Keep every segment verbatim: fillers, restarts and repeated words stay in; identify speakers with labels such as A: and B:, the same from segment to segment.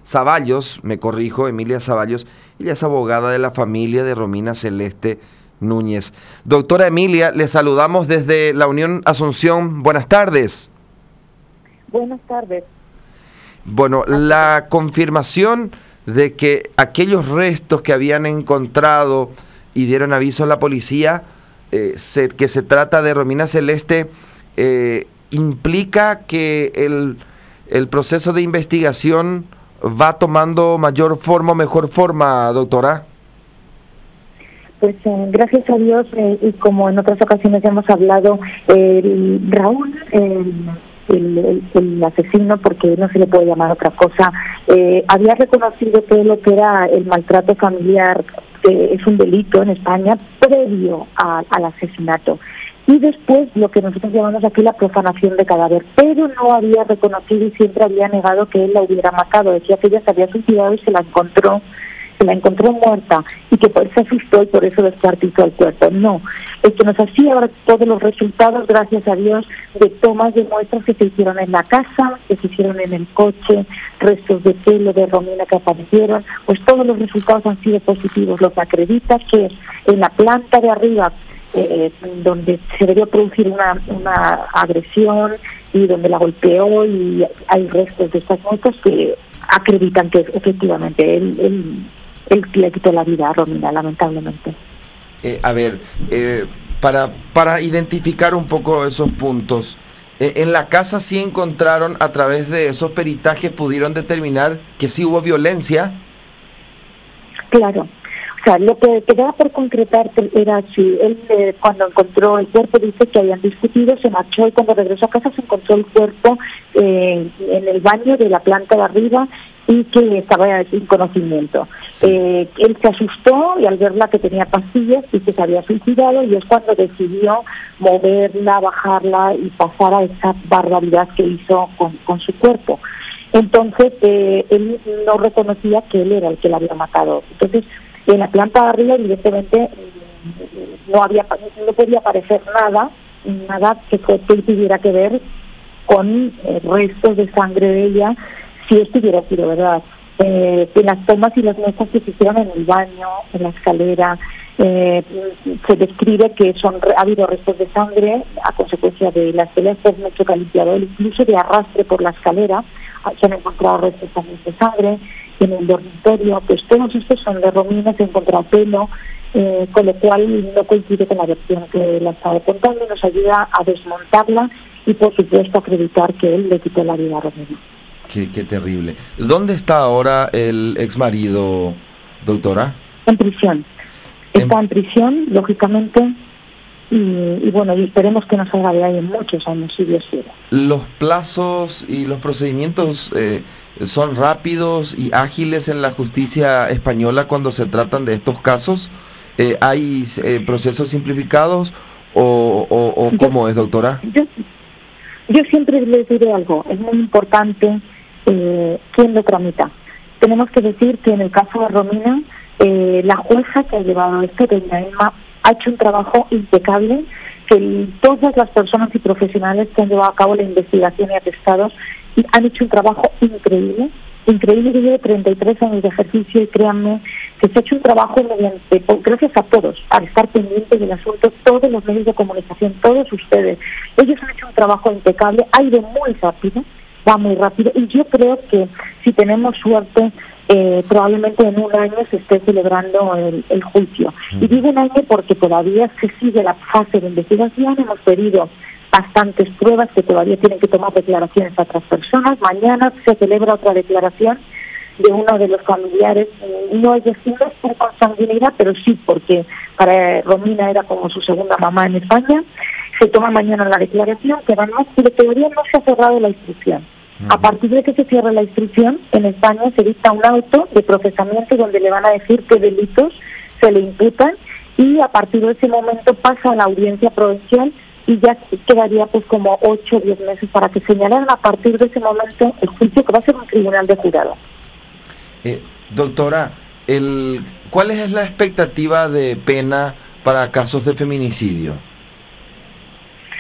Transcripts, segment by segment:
A: Zavallos, me corrijo, Emilia Zavallos, ella es abogada de la familia de Romina Celeste Núñez. Doctora Emilia, le saludamos desde la Unión Asunción. Buenas tardes.
B: Buenas tardes.
A: Bueno, la confirmación de que aquellos restos que habían encontrado y dieron aviso a la policía, eh, se, que se trata de Romina Celeste, eh, implica que el, el proceso de investigación va tomando mayor forma o mejor forma, doctora.
B: Pues eh, gracias a Dios, eh, y como en otras ocasiones hemos hablado, eh, Raúl, eh, el, el, el asesino, porque no se le puede llamar otra cosa, eh, había reconocido todo lo que era el maltrato familiar, que es un delito en España, previo a, al asesinato. Y después lo que nosotros llamamos aquí la profanación de cadáver, pero no había reconocido y siempre había negado que él la hubiera matado. Decía que ella se había suicidado y se la encontró, se la encontró muerta y que por eso se asustó y por eso descuartizó el cuerpo. No, el que nos hacía ahora todos los resultados, gracias a Dios, de tomas de muestras que se hicieron en la casa, que se hicieron en el coche, restos de pelo de Romina que aparecieron, pues todos los resultados han sido positivos, lo que acredita que en la planta de arriba, Eh, donde se debió producir una, una agresión y donde la golpeó, y hay restos de estas muestras que acreditan que efectivamente él, él, él le quitó la vida a Romina, lamentablemente.
A: Eh, a ver, eh, para, para identificar un poco esos puntos, eh, en la casa sí encontraron, a través de esos peritajes, pudieron determinar que sí hubo violencia.
B: Claro. O sea, lo que quedaba por concretar era si él, eh, cuando encontró el cuerpo, dice que habían discutido, se marchó y cuando regresó a casa se encontró el cuerpo eh, en el baño de la planta de arriba y que estaba sin conocimiento. Sí. Eh, él se asustó y al verla que tenía pastillas y que se había suicidado, y es cuando decidió moverla, bajarla y pasar a esa barbaridad que hizo con, con su cuerpo. Entonces, eh, él no reconocía que él era el que la había matado. Entonces, en la planta de arriba, evidentemente, no había, no podía aparecer nada, nada que, fue, que tuviera que ver con eh, restos de sangre de ella, si esto hubiera sido verdad. Eh, en las tomas y las muestras que se hicieron en el baño, en la escalera, eh, se describe que son ha habido restos de sangre a consecuencia de las peleas por mucho limpiador, incluso de arrastre por la escalera. Se han encontrado restos también de sangre en el dormitorio, pues todos estos son de Romina, se encontró pelo, eh, con lo cual no coincide con la versión que la estaba contando, nos ayuda a desmontarla y por supuesto a acreditar que él le quitó la vida a Romina.
A: Qué, qué terrible. ¿Dónde está ahora el exmarido, doctora?
B: En prisión. Está en, en prisión, lógicamente, y, y bueno, y esperemos que no salga de ahí en muchos años, si Dios quiere.
A: ¿Los plazos y los procedimientos eh, son rápidos y ágiles en la justicia española cuando se tratan de estos casos? Eh, ¿Hay eh, procesos simplificados o, o, o cómo es, doctora?
B: Yo, yo siempre les diré algo, es muy importante eh, quién lo tramita. Tenemos que decir que en el caso de Romina, eh, la jueza que ha llevado esto, doña Emma, ha hecho un trabajo impecable, que el, todas las personas y profesionales que han llevado a cabo la investigación y atestados y han hecho un trabajo increíble, increíble. Yo llevo treinta y tres años de ejercicio y créanme que se ha hecho un trabajo mediante, gracias a todos, al estar pendientes del asunto, todos los medios de comunicación, todos ustedes. Ellos han hecho un trabajo impecable, ha ido muy rápido, va muy rápido, y yo creo que si tenemos suerte, Eh, probablemente en un año se esté celebrando el, el juicio. Y digo un año porque todavía se sigue la fase de investigación, hemos pedido bastantes pruebas que todavía tienen que tomar declaraciones a otras personas. Mañana se celebra otra declaración de uno de los familiares, no es decir, no es por consanguinidad, pero sí porque para Romina era como su segunda mamá en España. Se toma mañana la declaración, que van más, pero todavía no se ha cerrado la instrucción. A partir de que se cierre la instrucción, en España se dicta un auto de procesamiento donde le van a decir qué delitos se le imputan, y a partir de ese momento pasa a la audiencia provincial y ya quedaría pues como ocho o diez meses para que señalaran a partir de ese momento el juicio, que va a ser un tribunal de jurado.
A: Eh, doctora, el, ¿cuál es la expectativa de pena para casos de feminicidio?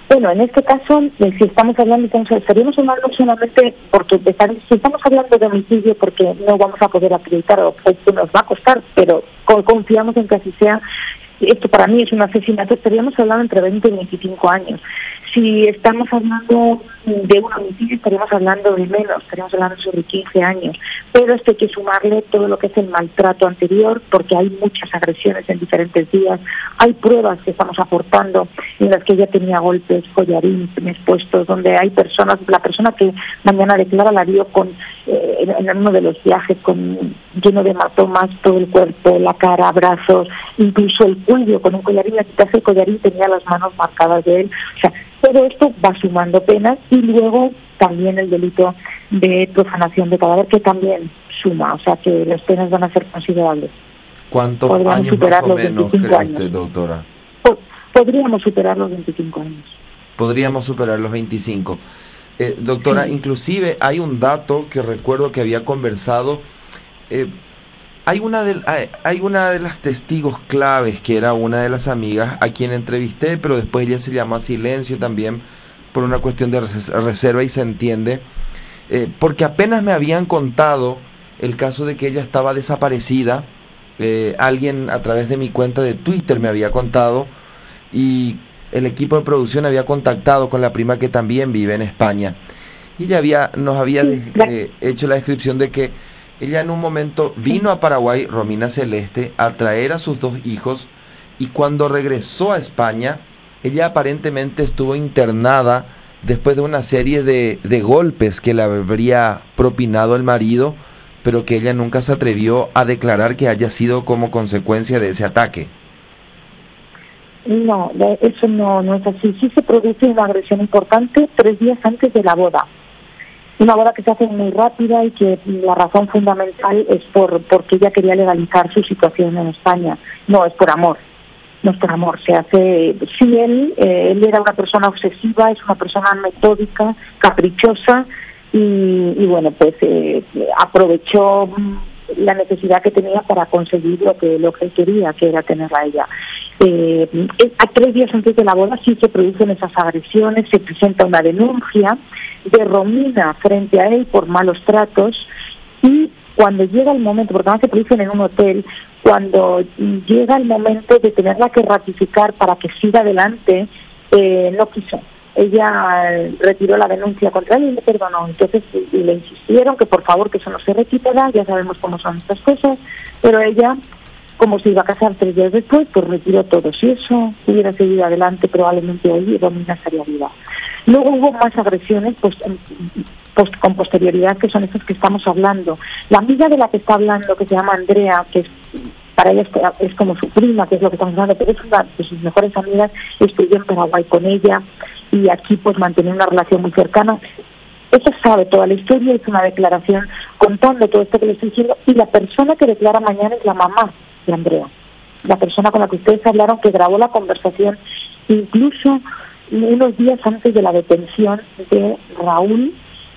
B: Bueno, en este caso, eh, si estamos hablando, entonces, estaríamos hablando solamente porque estar, si estamos hablando de homicidio, porque no vamos a poder acreditar o esto nos va a costar, pero confiamos en que así sea. Esto para mí es un asesinato, estaríamos hablando entre veinte y veinticinco años. Si estamos hablando de un homicidio, estaríamos hablando de menos, estaríamos hablando sobre quince años. Pero esto hay que sumarle todo lo que es el maltrato anterior, porque hay muchas agresiones en diferentes días. Hay pruebas que estamos aportando en las que ella tenía golpes, collarines puestos, donde hay personas, la persona que mañana declara la vio con, eh, en uno de los viajes, con lleno de hematomas, todo el cuerpo, la cara, brazos, incluso el cuello, con un collarín, le quitarse el collarín tenía las manos marcadas de él. O sea, todo esto va sumando penas, y luego también el delito de profanación de cadáver, que también suma, o sea que las penas van a ser considerables.
A: ¿Cuántos
B: Podríamos
A: años
B: superar
A: más o
B: los
A: menos
B: veinticinco
A: cree
B: años.
A: usted, doctora?
B: Podríamos superar los veinticinco años.
A: Podríamos superar los veinticinco. Eh, doctora, sí. Inclusive hay un dato que recuerdo que había conversado. Eh, hay, una de, hay, hay una de las testigos claves que era una de las amigas a quien entrevisté, pero después ella se llamó a silencio también por una cuestión de reserva, y se entiende, eh, porque apenas me habían contado el caso de que ella estaba desaparecida. Eh, alguien a través de mi cuenta de Twitter me había contado, y el equipo de producción había contactado con la prima, que también vive en España, y ella había, nos había eh, hecho la descripción de que ella en un momento vino a Paraguay, Romina Celeste, a traer a sus dos hijos, y cuando regresó a España, ella aparentemente estuvo internada después de una serie de, de golpes que le habría propinado el marido, pero que ella nunca se atrevió a declarar que haya sido como consecuencia de ese ataque.
B: No, eso no, no es así. Sí se produce una agresión importante tres días antes de la boda. Una boda que se hace muy rápida, y que la razón fundamental es por porque ella quería legalizar su situación en España. No, es por amor. No es por amor. Se hace... Sí, él, eh, él era una persona obsesiva, es una persona metódica, caprichosa, y, y bueno, pues eh, aprovechó la necesidad que tenía para conseguir lo que lo que él quería, que era tenerla a ella. Eh, a tres días antes de la boda sí se producen esas agresiones, se presenta una denuncia de Romina frente a él por malos tratos, y cuando llega el momento, porque además se producen en un hotel, cuando llega el momento de tenerla que ratificar para que siga adelante, eh, no quiso. Ella retiró la denuncia contra él y le perdonó. Entonces y le insistieron que por favor que eso no se requitará, ya sabemos cómo son estas cosas, pero ella, como se iba a casar tres días después, pues retiró todo. Si eso hubiera seguido adelante, probablemente hoy Romina estaría viva. Luego hubo más agresiones pues, post, con posterioridad, que son estas que estamos hablando. La amiga de la que está hablando, que se llama Andrea, que es, para ella es, es como su prima, que es lo que estamos hablando, pero es una de sus mejores amigas, estudió en Paraguay con ella, y aquí pues mantenía una relación muy cercana. Ella sabe toda la historia, hizo una declaración contando todo esto que le estoy diciendo, y la persona que declara mañana es la mamá de Andrea, la persona con la que ustedes hablaron, que grabó la conversación incluso unos días antes de la detención de Raúl.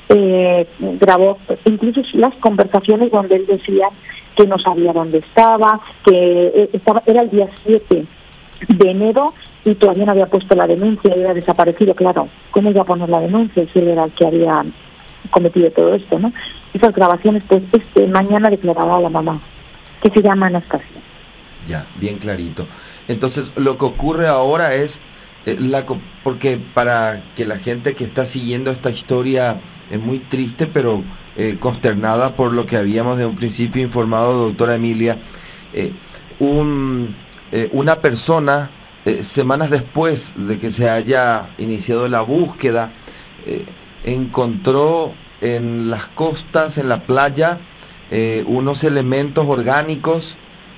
B: Eh, grabó incluso las conversaciones donde él decía que no sabía dónde estaba, que estaba, era el día siete de enero y todavía no había puesto la denuncia, había desaparecido. Claro, ¿cómo iba a poner la denuncia si él era el que había cometido todo esto, no? Esas grabaciones, pues este mañana declaraba a la mamá, que se llama Anastasia.
A: Ya, bien clarito. Entonces, lo que ocurre ahora es, eh, la porque para que la gente que está siguiendo esta historia es muy triste, pero eh, consternada por lo que habíamos de un principio informado, doctora Emilia, eh, un, eh, una persona, eh, semanas después de que se haya iniciado la búsqueda, eh, encontró en las costas, en la playa, eh, unos elementos orgánicos,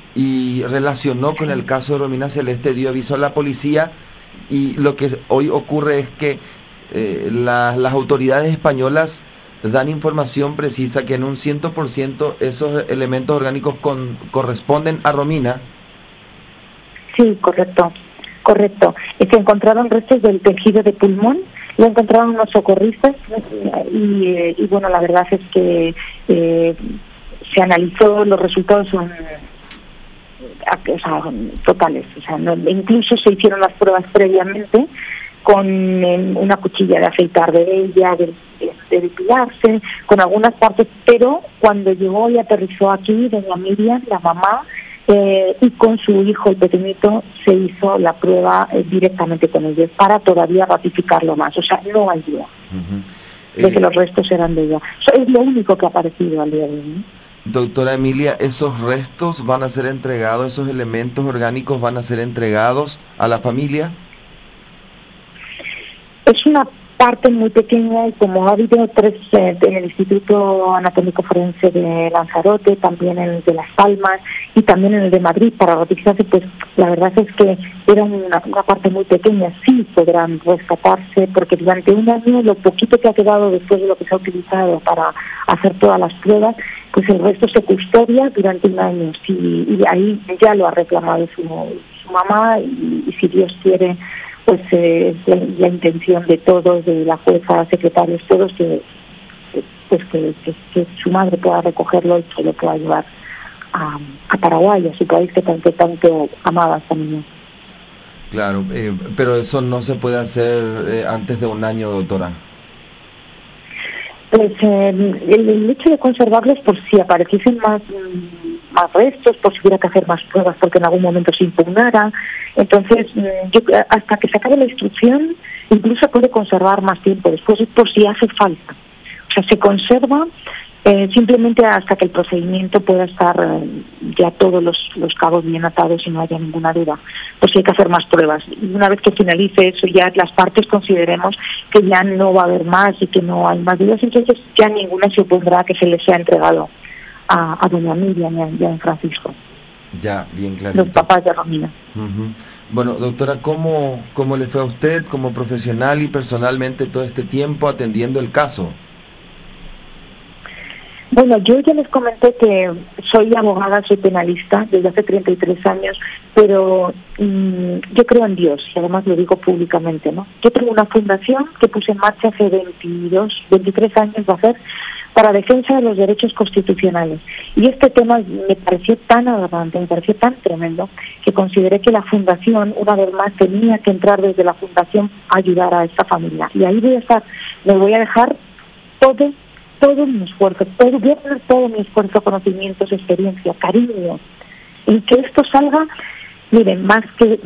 A: y relacionó con el caso de Romina Celeste, dio aviso a la policía, y lo que hoy ocurre es que eh, la, las autoridades españolas dan información precisa que en un cien por ciento esos elementos orgánicos con, corresponden a Romina.
B: Sí, correcto, correcto. Se encontraron restos del tejido de pulmón, lo encontraron unos socorristas, y, y bueno, la verdad es que eh, se analizó, los resultados son o sea, totales, o sea, no, incluso se hicieron las pruebas previamente con eh, una cuchilla de afeitar de ella, de, de, de depilarse, con algunas partes, pero cuando llegó y aterrizó aquí, doña Miriam, la mamá, eh, y con su hijo, el pequeñito, se hizo la prueba eh, directamente con ellos para todavía ratificarlo más. O sea, no hay duda uh-huh. de eh, que los restos eran de ella. Eso es lo único que ha aparecido al día de hoy, ¿no?
A: Doctora Emilia, ¿esos restos van a ser entregados, esos elementos orgánicos van a ser entregados a la familia?
B: Es una parte muy pequeña y como ha habido tres eh, en el Instituto Anatómico Forense de Lanzarote, también en el de Las Palmas y también en el de Madrid para ratificarse, pues la verdad es que era una, una parte muy pequeña. Sí podrán rescatarse porque durante un año lo poquito que ha quedado después de lo que se ha utilizado para hacer todas las pruebas, pues el resto se custodia durante un año. Sí, y ahí ya lo ha reclamado su, su mamá y, y si Dios quiere, pues eh, es la, la intención de todos, de la jueza, secretarios, todos, que pues que, que, que su madre pueda recogerlo y que lo pueda llevar a, a Paraguay, a su país que tanto, tanto amaba a esta niña.
A: Claro, eh, pero eso no se puede hacer eh, antes de un año, doctora.
B: Pues eh, el, el hecho de conservarlos por si apareciesen más, más restos, por si hubiera que hacer más pruebas porque en algún momento se impugnara. Entonces, yo, hasta que se acabe la instrucción, incluso puede conservar más tiempo después, por si hace falta. O sea, se conserva eh, simplemente hasta que el procedimiento pueda estar eh, ya todos los, los cabos bien atados y no haya ninguna duda. Pues si hay que hacer más pruebas. Y una vez que finalice eso, ya las partes consideremos que ya no va a haber más y que no hay más dudas, entonces ya ninguna se opondrá a que se les sea entregado a, a doña Miriam y a, y a don Francisco.
A: Ya, bien clarito.
B: Los papás de Romina.
A: Uh-huh. Bueno, doctora, ¿cómo, ¿cómo le fue a usted como profesional y personalmente todo este tiempo atendiendo el caso?
B: Bueno, yo ya les comenté que soy abogada, soy penalista desde hace treinta y tres años, pero mmm, yo creo en Dios y además lo digo públicamente, ¿no? Yo tengo una fundación que puse en marcha hace veintidós, veintitrés años va a ser, para defensa de los derechos constitucionales. Y este tema me pareció tan alarmante, me pareció tan tremendo, que consideré que la fundación, una vez más, tenía que entrar desde la fundación a ayudar a esta familia. Y ahí voy a estar, me voy a dejar todo, todo mi esfuerzo, todo, voy a poner todo mi esfuerzo, conocimientos, experiencia, cariño, en que esto salga, miren, más que,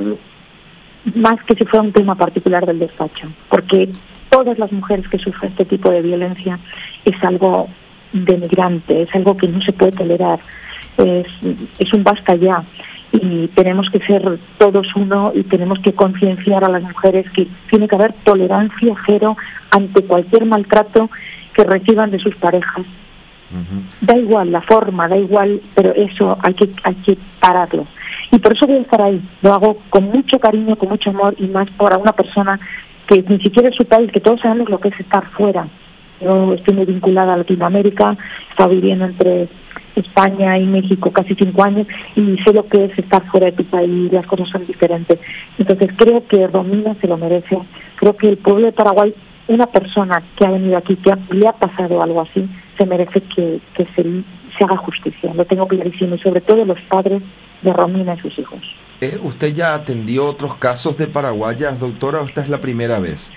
B: más que si fuera un tema particular del despacho, porque todas las mujeres que sufren este tipo de violencia es algo denigrante, es algo que no se puede tolerar, es, es un basta ya y tenemos que ser todos uno y tenemos que concienciar a las mujeres que tiene que haber tolerancia cero ante cualquier maltrato que reciban de sus parejas. Uh-huh. Da igual la forma, da igual, pero eso hay que, hay que pararlo. Y por eso voy a estar ahí, lo hago con mucho cariño, con mucho amor y más para una persona que ni siquiera es su país, que todos sabemos lo que es estar fuera. Yo estoy muy vinculada a Latinoamérica, he estado viviendo entre España y México casi cinco años y sé lo que es estar fuera de tu país, las cosas son diferentes. Entonces creo que Romina se lo merece, creo que el pueblo de Paraguay, una persona que ha venido aquí, que ha, le ha pasado algo así, se merece que, que se, se haga justicia, lo tengo clarísimo, y sobre todo los padres de Romina y sus hijos.
A: Eh, ¿Usted ya atendió otros casos de paraguayas, doctora, o esta es la primera vez?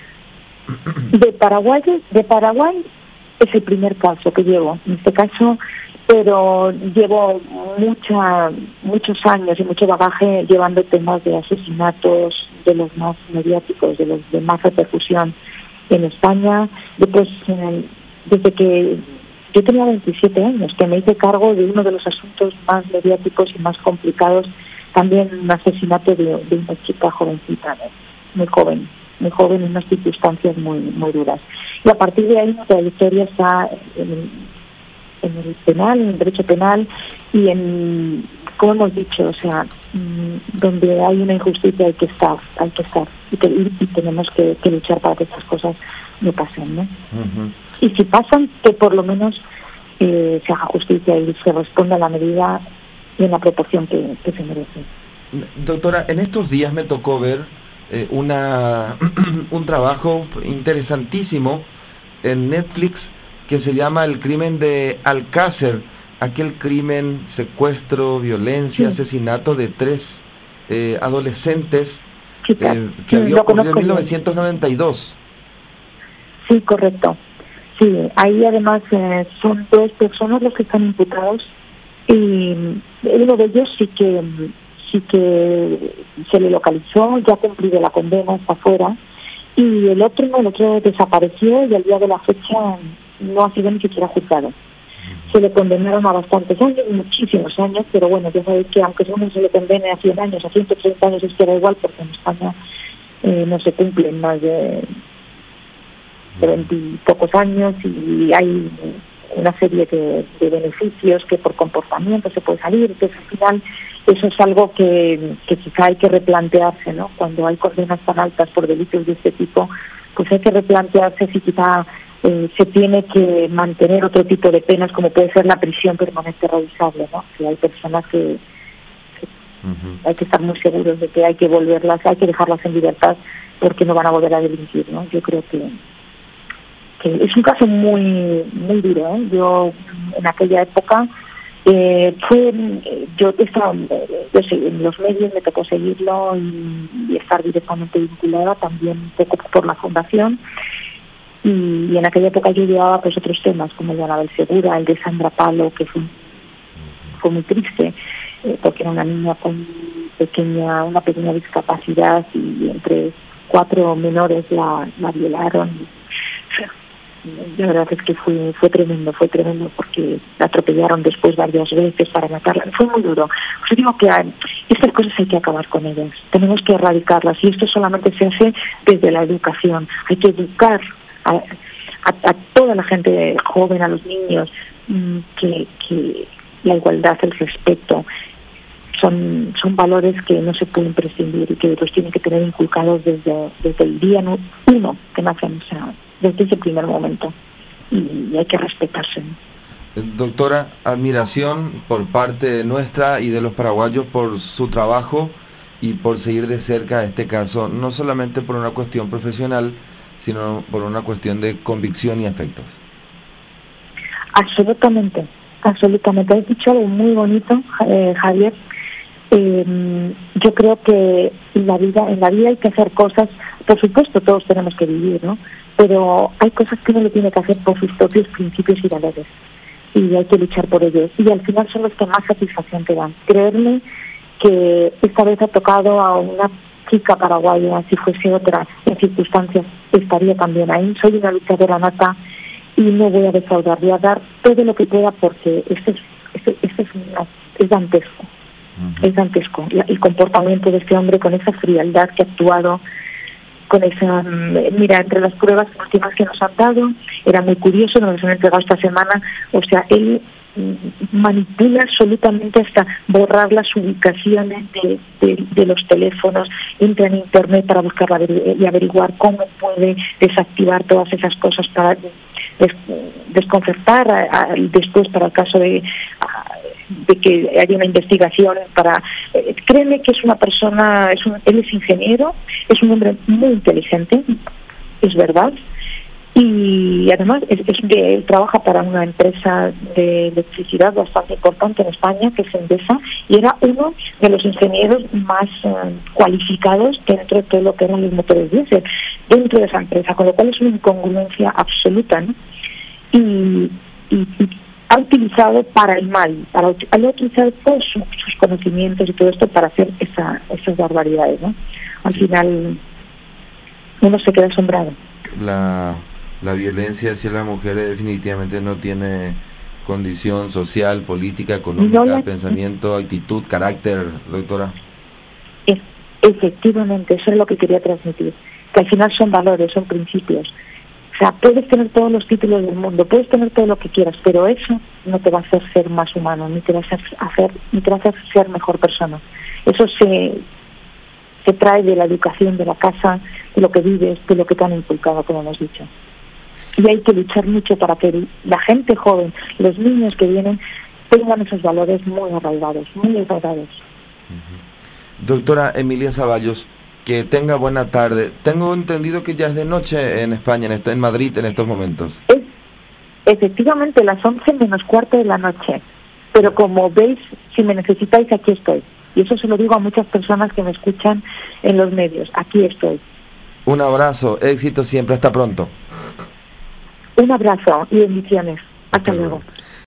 B: De Paraguay, de Paraguay es el primer caso que llevo, en este caso, pero llevo mucha, muchos años y mucho bagaje llevando temas de asesinatos, de los más mediáticos, de los de más repercusión en España. Después, eh, desde que yo tenía veintisiete años, que me hice cargo de uno de los asuntos más mediáticos y más complicados, también un asesinato de, de una chica jovencita, muy joven, muy joven en unas circunstancias muy muy duras. Y a partir de ahí mi trayectoria está en el, en el penal, en el derecho penal y en, como hemos dicho, o sea, donde hay una injusticia hay que estar, hay que estar y, que, y, y tenemos que, que luchar para que estas cosas no pasen, ¿no? Uh-huh. Y si pasan, que por lo menos eh, se haga justicia y se responda a la medida y en la proporción que, que se merece.
A: Doctora, en estos días me tocó ver eh, una un trabajo interesantísimo en Netflix que se llama El crimen de Alcácer, aquel crimen, secuestro, violencia, sí. asesinato de tres eh, adolescentes
B: chica.
A: Eh, que había
B: Lo
A: ocurrido en
B: conozco
A: mil novecientos noventa y dos.
B: bien. Sí, correcto. Sí, ahí además eh, son dos personas los que están imputados y uno de ellos sí que sí que se le localizó, ya ha cumplido la condena, está afuera, y el otro no, el otro desapareció y al día de la fecha no ha sido ni siquiera juzgado. Se le condenaron a bastantes años, muchísimos años, pero bueno, ya sabéis que aunque uno se le condene a cien años, a ciento treinta años, es que da igual, porque en España eh, no se cumplen más de veintipocos años y hay una serie de, de beneficios que por comportamiento se puede salir. Entonces al final eso es algo que, que quizá hay que replantearse, ¿no? Cuando hay condenas tan altas por delitos de este tipo, pues hay que replantearse si quizá eh, se tiene que mantener otro tipo de penas, como puede ser la prisión permanente revisable, ¿no? Que hay personas que, que uh-huh. hay que estar muy seguros de que hay que volverlas, hay que dejarlas en libertad porque no van a volver a delinquir, ¿no? Yo creo que es un caso muy muy duro, ¿eh? Yo en aquella época eh, fue yo estaba yo sé, en los medios me tocó seguirlo y, y estar directamente vinculada también un poco por la fundación y, y en aquella época yo llevaba pues otros temas como el de Anabel Segura, el de Sandra Palo, que fue fue muy triste eh, porque era una niña con pequeña una pequeña discapacidad y entre cuatro menores la, la violaron. La verdad es que fue fue tremendo, fue tremendo porque la atropellaron después varias veces para matarla. Fue muy duro. Os digo que hay, estas cosas hay que acabar con ellas. Tenemos que erradicarlas y esto solamente se hace desde la educación. Hay que educar a, a, a toda la gente joven, a los niños, mmm, que, que la igualdad, el respeto, son son valores que no se pueden prescindir y que los tienen que tener inculcados desde, desde el día uno que nacen, o sea, desde ese primer momento, y hay que respetarse.
A: Doctora, admiración por parte nuestra y de los paraguayos por su trabajo y por seguir de cerca este caso, no solamente por una cuestión profesional, sino por una cuestión de convicción y afectos.
B: Absolutamente, absolutamente. Has dicho algo muy bonito, eh, Javier. Eh, yo creo que en la vida, en la vida hay que hacer cosas, por supuesto todos tenemos que vivir, ¿no? Pero hay cosas que uno le tiene que hacer por sus propios principios y valores y hay que luchar por ellos y al final son los que más satisfacción te dan. Creerme que esta vez ha tocado a una chica paraguaya, si fuese otra en circunstancias estaría también ahí. Soy una luchadora nata y no voy a defraudar, voy a dar todo lo que pueda porque esto es, esto, esto es, una, es dantesco. Uh-huh. Es dantesco el comportamiento de este hombre con esa frialdad que ha actuado, con esa, mira, entre las pruebas últimas que nos han dado, era muy curioso, nos han entregado esta semana, o sea, él manipula absolutamente hasta borrar las ubicaciones de, de, de los teléfonos, entra en internet para buscar y averiguar cómo puede desactivar todas esas cosas para des, desconcertar a, a, después para el caso de a, de que haya una investigación para eh, créeme que es una persona, es un, él es ingeniero, es un hombre muy inteligente, es verdad, y además es, es de, él trabaja para una empresa de electricidad bastante importante en España, que es Endesa, y era uno de los ingenieros más eh, cualificados dentro de todo lo que eran los motores diésel, dentro de esa empresa, con lo cual es una incongruencia absoluta, ¿no? Y, y, y ha utilizado para el mal, para ha utilizado todos sus, sus conocimientos y todo esto para hacer esa, esas barbaridades, ¿no? Al final uno se queda asombrado.
A: La, la violencia hacia las mujeres definitivamente no tiene condición social, política, económica, no la... pensamiento, actitud, carácter, doctora.
B: Es, efectivamente, eso es lo que quería transmitir, que al final son valores, son principios. O sea, puedes tener todos los títulos del mundo, puedes tener todo lo que quieras, pero eso no te va a hacer ser más humano, ni te va a hacer, hacer ni te va a hacer ser mejor persona. Eso se, se trae de la educación, de la casa, de lo que vives, de lo que te han inculcado, como hemos dicho. Y hay que luchar mucho para que la gente joven, los niños que vienen, tengan esos valores muy arraigados, muy arraigados.
A: Uh-huh. Doctora Emilia Zavallos, que tenga buena tarde. Tengo entendido que ya es de noche en España, en, esto, en Madrid en estos momentos.
B: Es efectivamente las once menos cuarto de la noche, pero como veis, si me necesitáis, aquí estoy. Y eso se lo digo a muchas personas que me escuchan en los medios. Aquí estoy.
A: Un abrazo, éxito siempre, hasta pronto.
B: Un abrazo y bendiciones. Hasta, Hasta luego. luego.